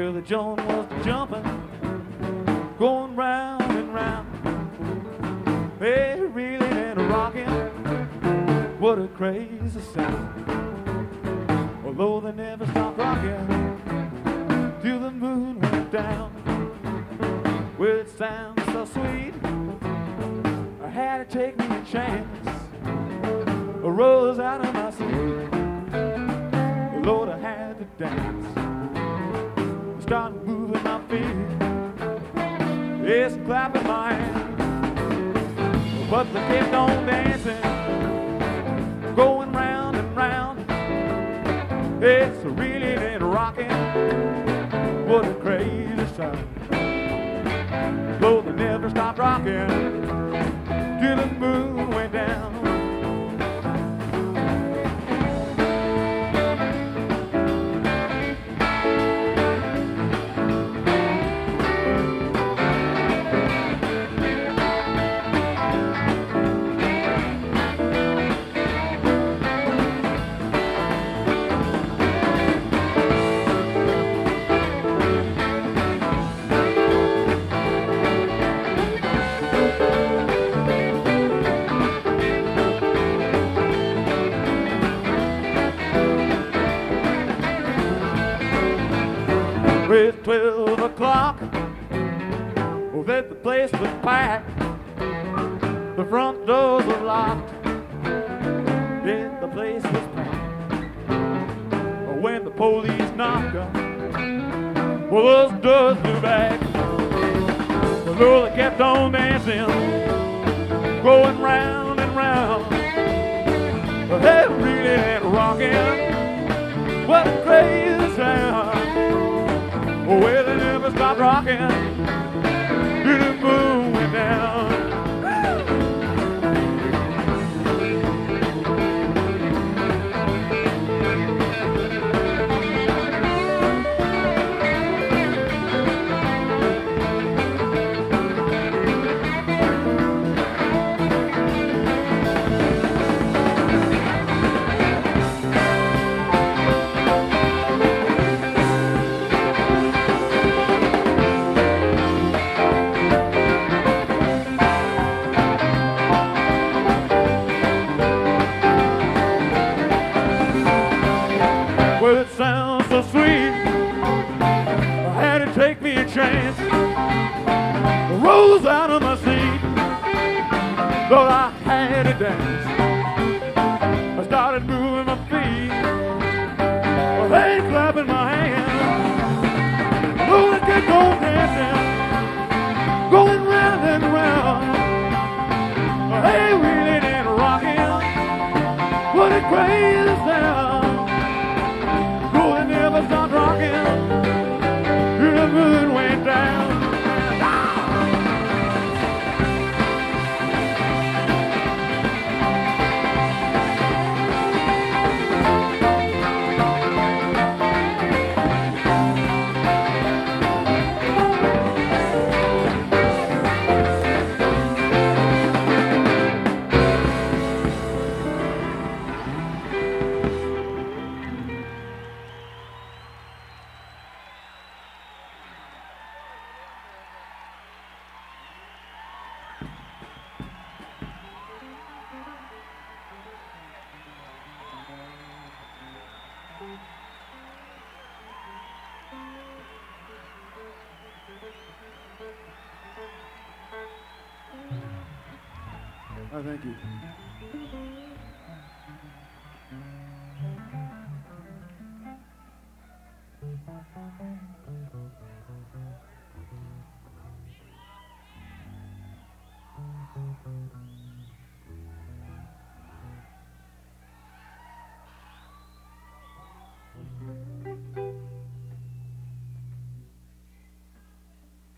Well, the joint was jumping, going round and round. Hey, reeling and rocking, what a crazy sound. Although they never stopped rocking till the moon went down. Well, it sounds so sweet, I had to take me a chance. I rose out of my seat, Lord, I had to dance. I started moving my feet, yes, clapping my hands. But they kept on dancing, going round and round. It's reeling and rocking, what a crazy sound. Though they never stopped rocking till the moon went down. It's 12 o'clock, oh, that the place was packed. The front doors were locked, then the place was packed. When the police knocked, well, those doors flew back. The Lord kept on dancing, going round and round. Hey, reeling and rocking, what a crazy sound. Oh, well, they never stopped rocking till the moon went down. Well, it sounds so sweet, I had to take me a chance. I rose out of my seat, thought I had to dance. I started moving my feet, hey, clapping my hands. Oh, I kept on dancing, going round and round. Hey, reeling and rocking, what a crazy sound. Never stopped rocking till the moon went down. Oh, thank you.